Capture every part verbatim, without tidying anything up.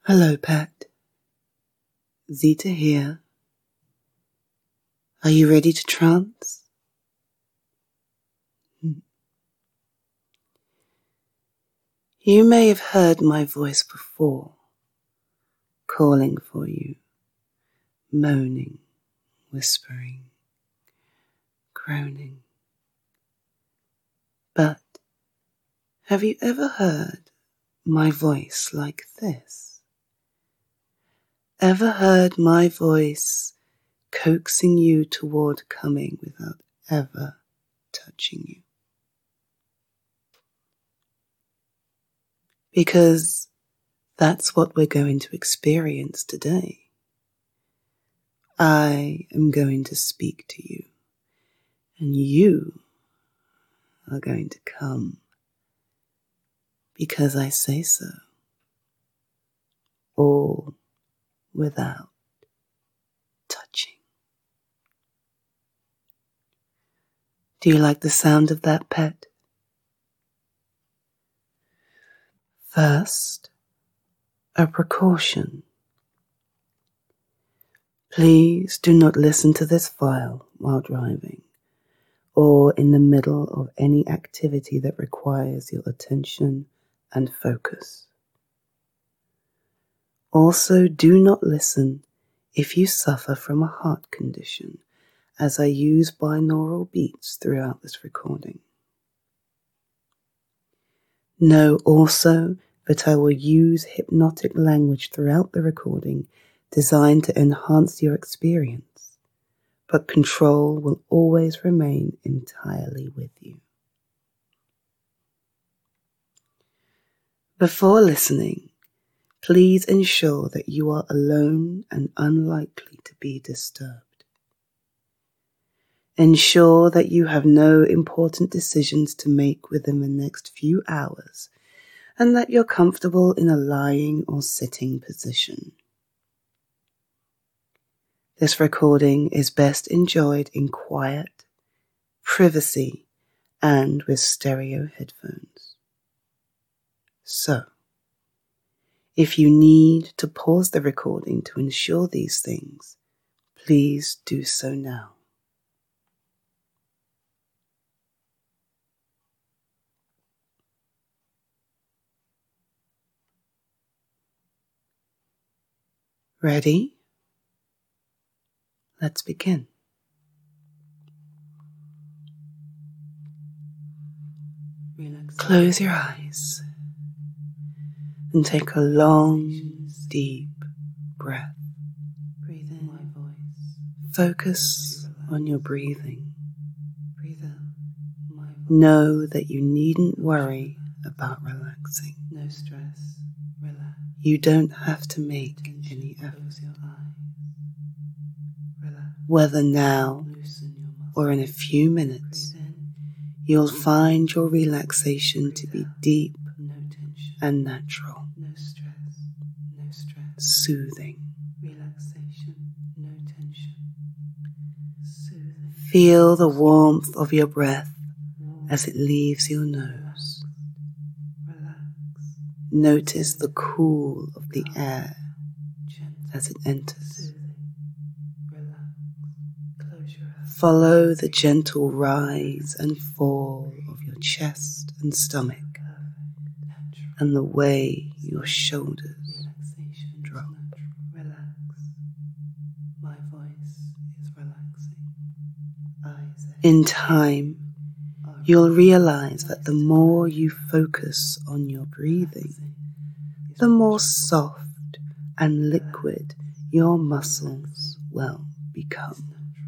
Hello, pet. Zita here. Are you ready to trance? You may have heard my voice before, calling for you, moaning, whispering, groaning. But have you ever heard my voice like this? Ever heard my voice coaxing you toward coming without ever touching you? Because that's what we're going to experience today. I am going to speak to you, and you are going to come because I say so, all without touching. Do you like the sound of that, pet? First, a precaution. Please do not listen to this file while driving or in the middle of any activity that requires your attention and focus. Also, do not listen if you suffer from a heart condition, as I use binaural beats throughout this recording. Know also that I will use hypnotic language throughout the recording designed to enhance your experience, but control will always remain entirely with you. Before listening, please ensure that you are alone and unlikely to be disturbed. Ensure that you have no important decisions to make within the next few hours and that you're comfortable in a lying or sitting position. This recording is best enjoyed in quiet, privacy, and with stereo headphones. So, if you need to pause the recording to ensure these things, please do so now. Ready? Let's begin. Relax. Close your eyes and take a long, deep breath. Breathe in my voice. Focus on your breathing. Breathe out my voice. Know that you needn't worry about relaxing. No stress. Relax. You don't have to make any effort. Whether now or in a few minutes, you'll find your relaxation to be deep and natural, soothing. Feel the warmth of your breath as it leaves your nose. Notice the cool of the air as it enters. Follow the gentle rise and fall of your chest and stomach and the way your shoulders drop. In time, you'll realize that the more you focus on your breathing, the more soft and liquid your muscles will become.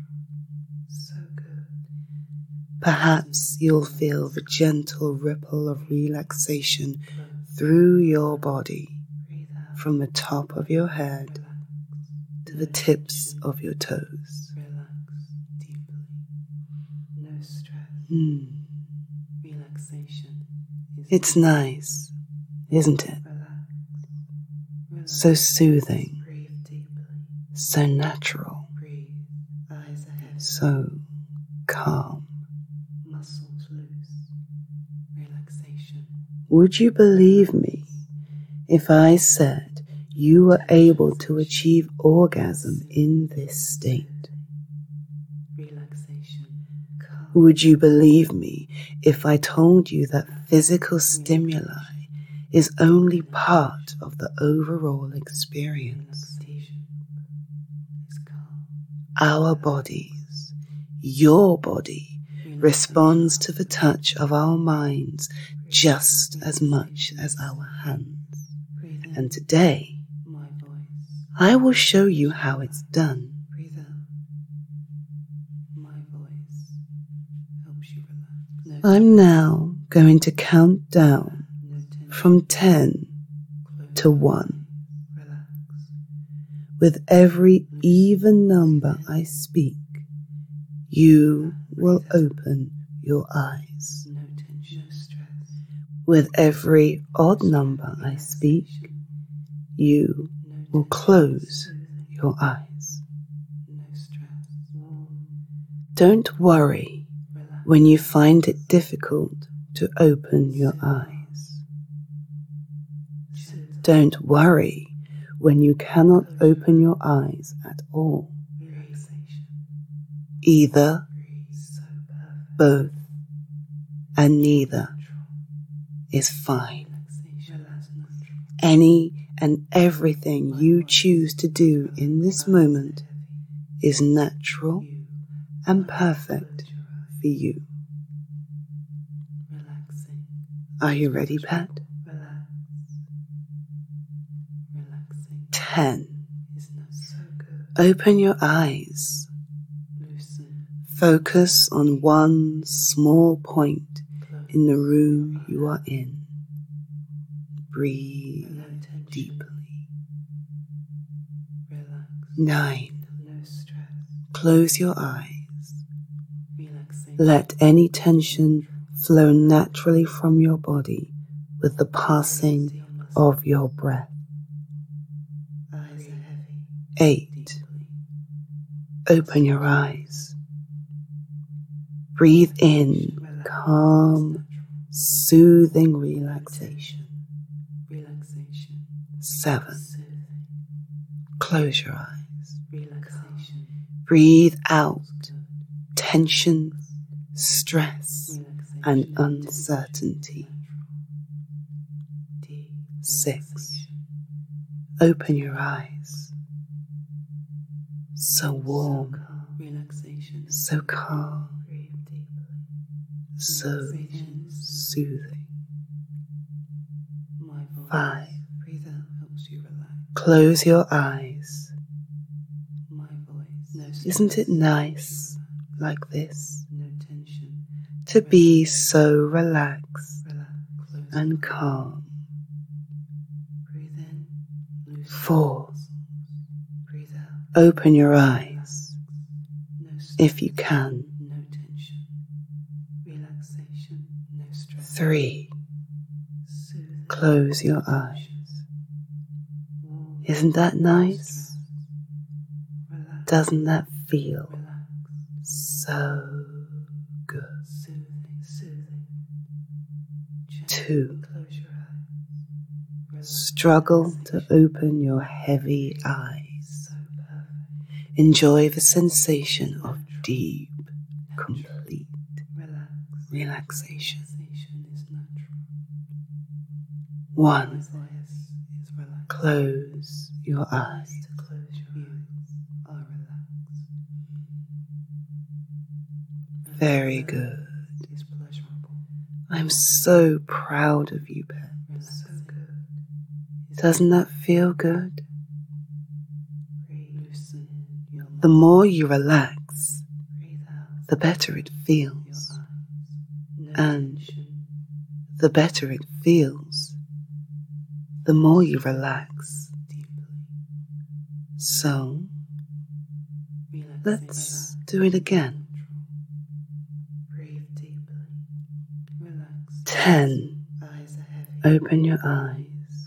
Perhaps you'll feel the gentle ripple of relaxation through your body, from the top of your head to the tips of your toes. Hmm. It's nice, isn't it? So soothing, so natural, so calm. Would you believe me if I said you were able to achieve orgasm in this state. Would you believe me if I told you that physical stimuli is only part of the overall experience? Our bodies, your body, responds to the touch of our minds just as much as our hands. And today, I will show you how it's done. I'm now going to count down from ten to one. With every even number I speak, you will open your eyes. With every odd number I speak, you will close your eyes. Don't worry when you find it difficult to open your eyes. Don't worry when you cannot open your eyes at all. Either, both, and neither is fine. Any and everything you choose to do in this moment is natural and perfect for you. Are you ready, pet? Ten. Open your eyes. Focus on one small point in the room you are in. Breathe deeply. Nine. Close your eyes. Let any tension flow naturally from your body with the passing of your breath. Eight. Open your eyes. Breathe in calm, soothing relaxation. Seven. Close your eyes. Breathe out tension, stress, and uncertainty. Six. Open your eyes. So warm, so calm, so soothing. Five. Close your eyes. Isn't it nice, like this, to be so relaxed and calm? Four. Open your eyes, if you can. Three. Close your eyes. Isn't that nice? Doesn't that feel so good? Two. Struggle to open your heavy eyes. Enjoy the sensation of deep, complete relaxation. One. Close your eyes. Very good. I'm so proud of you, pet. Doesn't that feel good? The more you relax, the better it feels. And the better it feels, the more you relax. So, let's do it again. Ten. Open your eyes.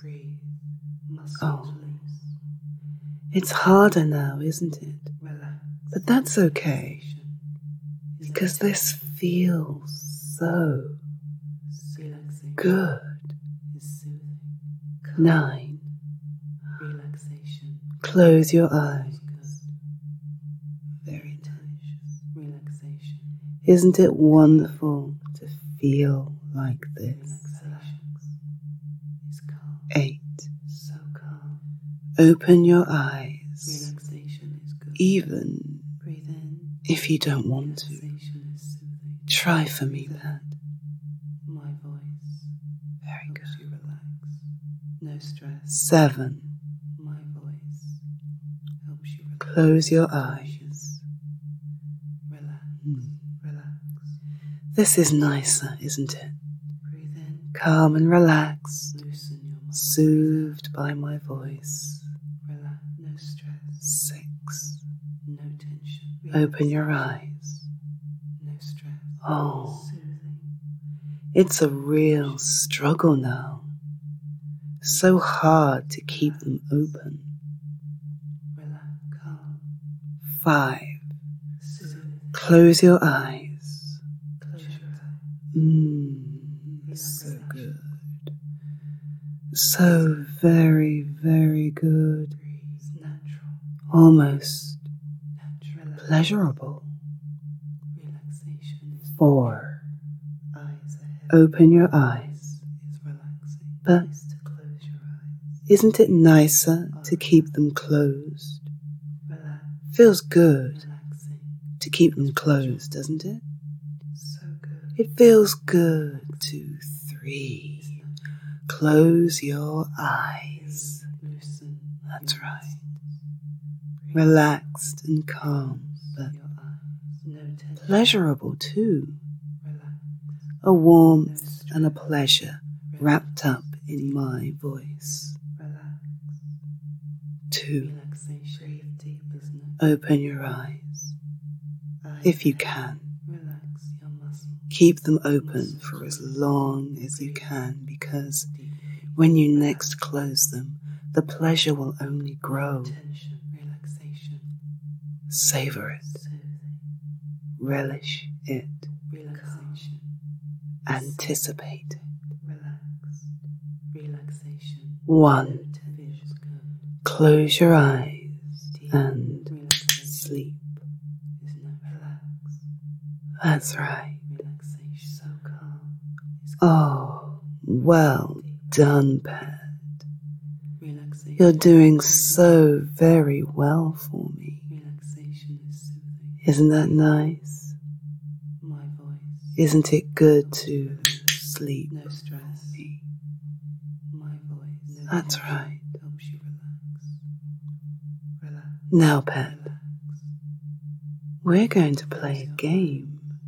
Oh, it's harder now, isn't it? But that's okay, because this feels so good. Nine. Close your eyes. Very nice. Relaxation. Isn't it wonderful to feel like this? Eight. So calm. Open your eyes. Relaxation is good. Even breathe in. If you don't want to. Try for me, Pat. My voice. Very good. You relax. No stress. Seven. My voice helps you relax. Close your eyes. Relax. Mm. Relax. This is nicer, isn't it? Breathe in. Calm and relaxed. Loosen your mind. Soothed by my voice. Relax. No stress. Six. No tension. Relax. Open your eyes. Oh, it's a real struggle now. So hard to keep them open. Five. Close your eyes. Mmm, so good. So very, very good. Almost pleasurable. Four. Open your eyes. But isn't it nicer to keep them closed? Feels good to keep them closed, doesn't it? It feels good to three. Close your eyes. That's right. Relaxed and calm, but pleasurable too. A warmth and a pleasure wrapped up in my voice. Two. Open your eyes. If you can. Keep them open for as long as you can, because when you next close them, the pleasure will only grow. Savor it. Relish it. Anticipate it. One. Close your eyes and sleep. That's right. Oh, well done, Pat. You're doing so very well for me. Isn't that nice? Isn't it good to sleep with me? That's right. Now, Pat, we're going to play a game.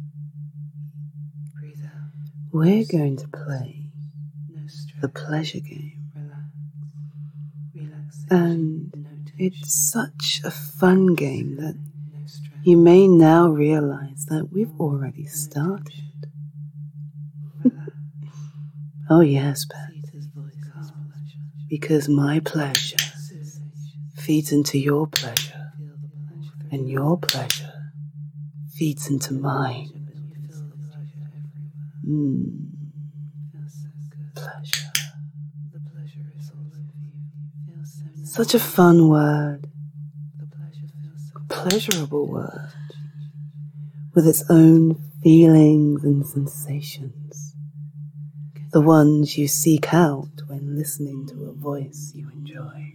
We're going to play the pleasure game. And it's such a fun game that you may now realize that we've already started. Oh yes, Pat. Because my pleasure feeds into your pleasure, and your pleasure feeds into mine. Mmm. Pleasure. Such a fun word. A pleasurable word. With its own feelings and sensations. The ones you seek out when listening to a voice you enjoy.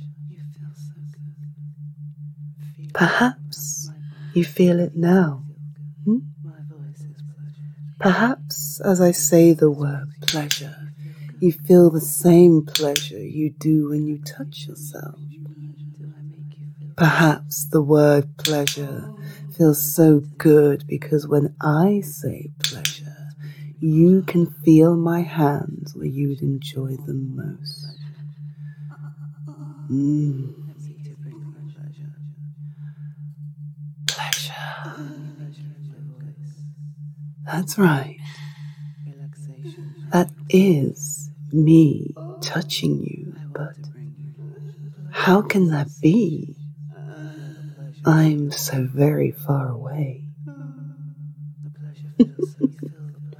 Perhaps you feel it now. Hmm? Perhaps as I say the word pleasure, you feel the same pleasure you do when you touch yourself. Perhaps the word pleasure feels so good because when I say pleasure, you can feel my hands where you'd enjoy them most. Mmm. Pleasure. That's right. That is me touching you, but how can that be? I'm so very far away.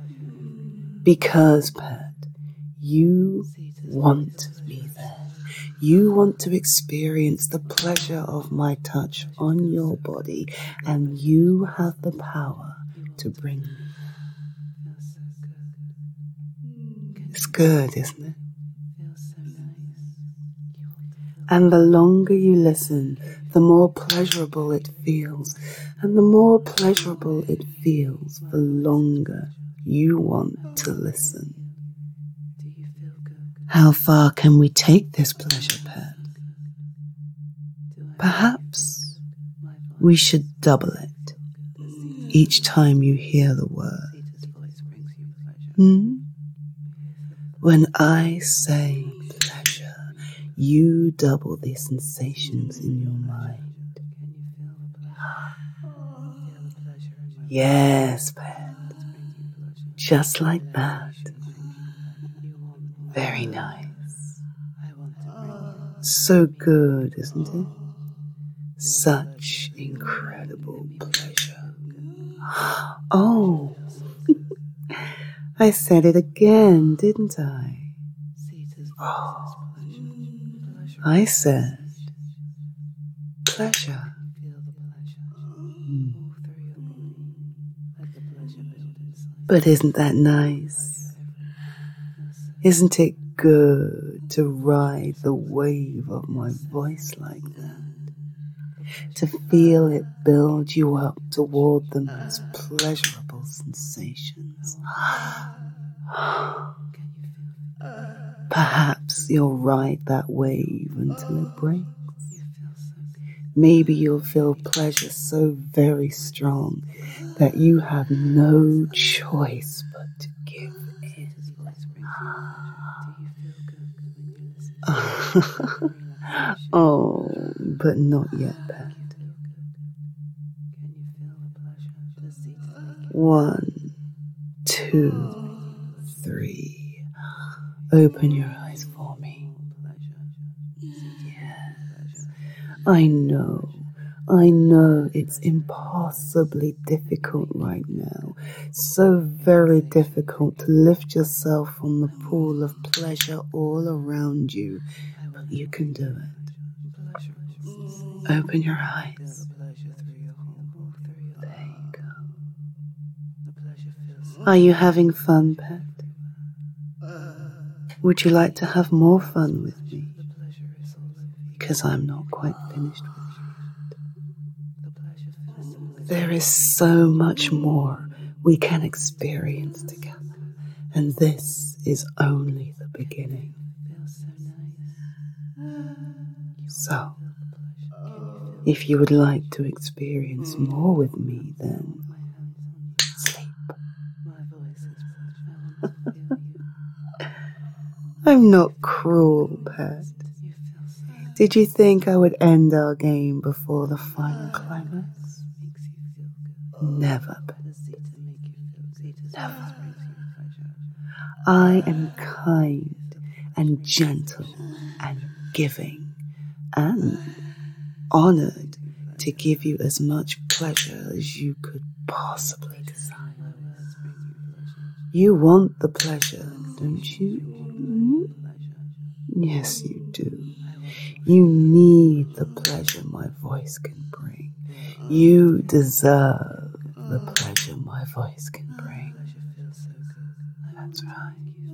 Because, Pat, you want me there. You want to experience the pleasure of my touch on your body, and you have the power to bring me. It's good, isn't it? And the longer you listen, the more pleasurable it feels. And the more pleasurable it feels, the longer you want to listen. How far can we take this pleasure, pet? Perhaps we should double it each time you hear the word. Hmm? When I say pleasure, you double the sensations in your mind. Yes, pet. Just like that. Very nice. So good, isn't it? Such incredible pleasure. Oh, I said it again, didn't I? Oh, I said pleasure. Mm. But isn't that nice? Isn't it good to ride the wave of my voice like that? To feel it build you up toward the most pleasurable sensations. Perhaps you'll ride that wave until it breaks. Maybe you'll feel pleasure so very strong that you have no choice but to give in. Oh, but not yet, pet. One, two, three. Open your eyes for me. Yes, I know. I know it's impossibly difficult right now. So very difficult to lift yourself from the pool of pleasure all around you. But you can do it. Open your eyes. There you go. Are you having fun, pet? Would you like to have more fun with me? Because I'm not quite finished with you. There is so much more we can experience together, and this is only the beginning. So, if you would like to experience more with me, then sleep. I'm not cruel, pet. Did you think I would end our game before the final climax? Never, pet. Never. I am kind and gentle and giving and honored to give you as much pleasure as you could possibly desire. You want the pleasure, don't you? Mm-hmm. Yes, you do. You need the pleasure my voice can bring. You deserve the pleasure my voice can bring. That's right.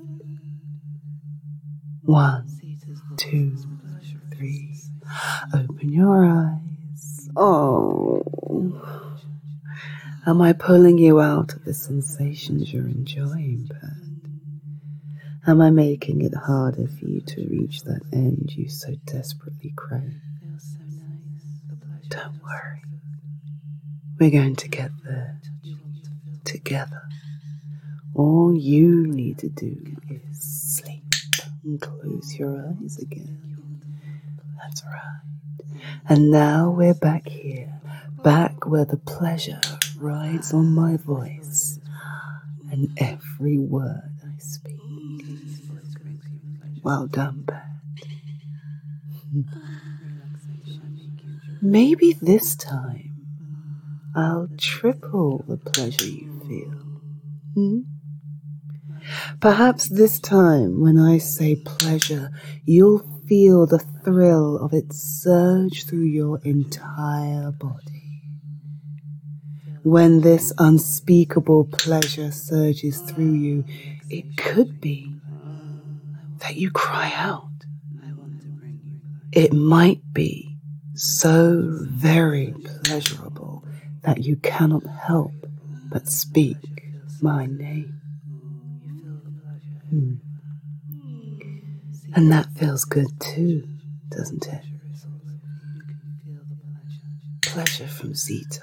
One, two, three. Open your eyes. Oh. Am I pulling you out of the sensations you're enjoying, pet? Am I making it harder for you to reach that end you so desperately crave? Don't worry. We're going to get there together. All you need to do is sleep and close your eyes again. That's right. And now we're back here, back where the pleasure rides on my voice and every word I speak. Well done, pet. Maybe this time I'll triple the pleasure you feel. Hmm? Perhaps this time when I say pleasure, you'll feel the thrill of it surge through your entire body. When this unspeakable pleasure surges through you, it could be that you cry out. It might be so very pleasurable that you cannot help but speak my name. Hmm. And that feels good too, doesn't it? Pleasure from Zeta.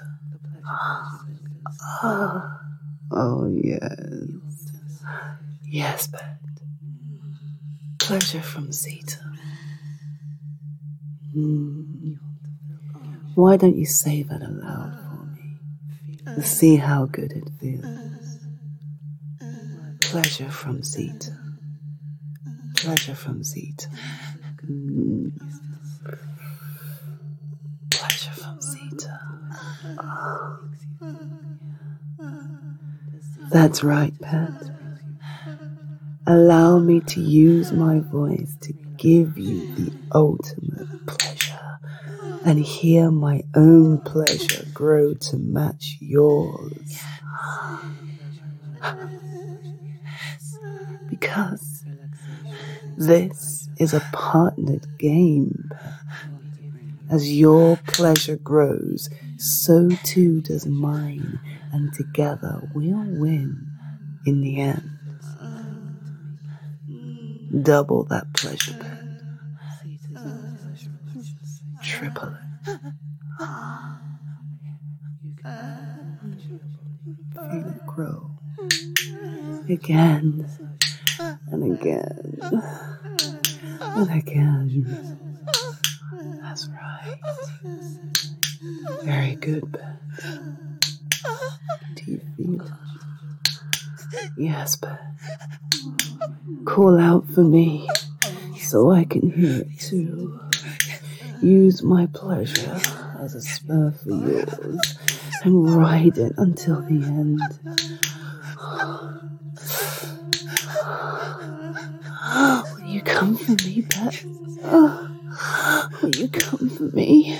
Ah. Oh, yes. Yes, Bert. Pleasure from Zeta. Hmm. Why don't you say that aloud for me? To see how good it feels. Pleasure from Zeta. Pleasure from Zeta. Mm. Pleasure from Zeta. Oh. That's right, pet. Allow me to use my voice to give you the ultimate pleasure and hear my own pleasure grow to match yours. Because this is a partnered game, pet. As your pleasure grows, so too does mine, and together we'll win in the end. Double that pleasure, pet. Triple it. Feel it grow. Again. And again. And again. That's right. Very good, Beth. Do you feel it? Yes, Beth. Call out for me so I can hear it too. Use my pleasure as a spur for yours and ride it until the end. Will you come for me, Beth? Will you come for me?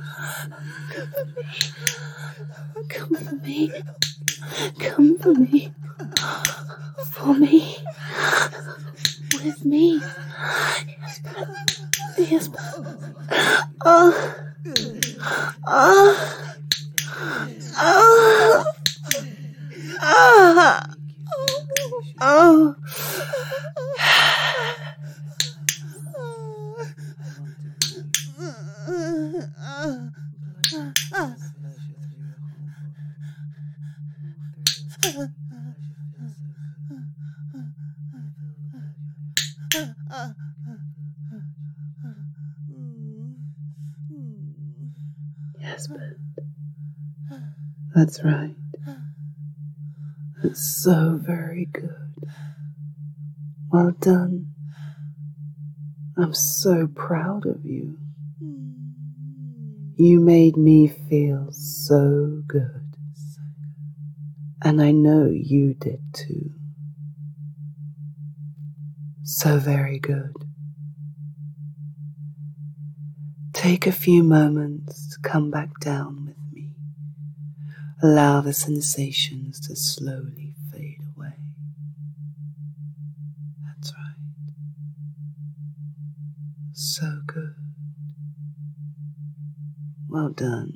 Come for me. Come for me. For me. With me. Yes, Beth. Yes, Beth. Oh. Oh. Oh. Oh. Oh. Yes, but that's right. It's so very good. Well done. I'm so proud of you. You made me feel so good. And I know you did too. So very good. Take a few moments to come back down with me. Allow the sensations to slowly fade away. That's right. So good. Well done.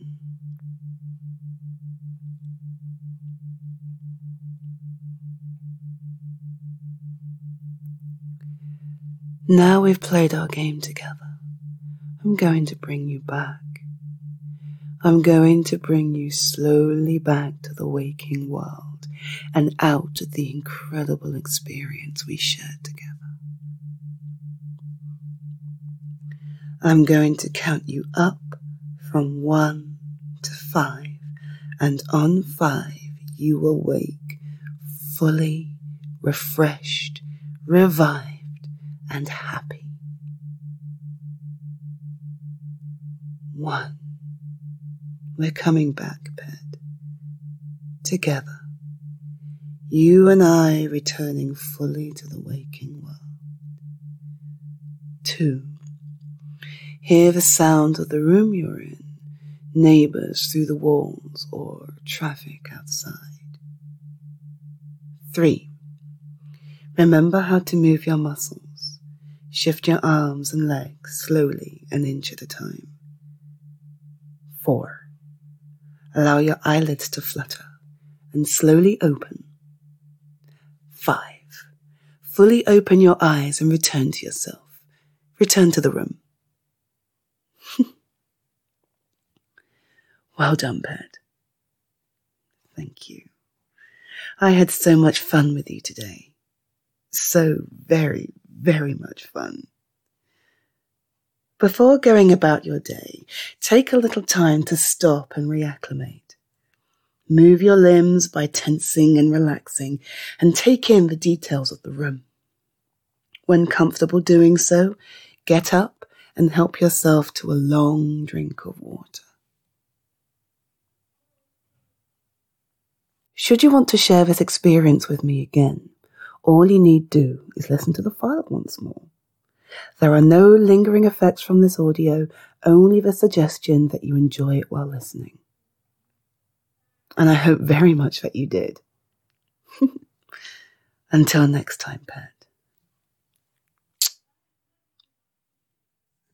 Now we've played our game together, I'm going to bring you back. I'm going to bring you slowly back to the waking world and out of the incredible experience we shared together. I'm going to count you up from one to five, and on five you will wake fully refreshed, revived, and happy. One. We're coming back, pet. Together. You and I returning fully to the waking world. Two. Hear the sound of the room you're in, neighbors through the walls, or traffic outside. Three. Remember how to move your muscles. Shift your arms and legs slowly, an inch at a time. Four. Allow your eyelids to flutter and slowly open. Five. Fully open your eyes and return to yourself. Return to the room. Well done, Pet. Thank you. I had so much fun with you today. So very, very much fun. Before going about your day, take a little time to stop and reacclimate. Move your limbs by tensing and relaxing, and take in the details of the room. When comfortable doing so, get up and help yourself to a long drink of water. Should you want to share this experience with me again, all you need do is listen to the file once more. There are no lingering effects from this audio, only the suggestion that you enjoy it while listening. And I hope very much that you did. Until next time, Pet.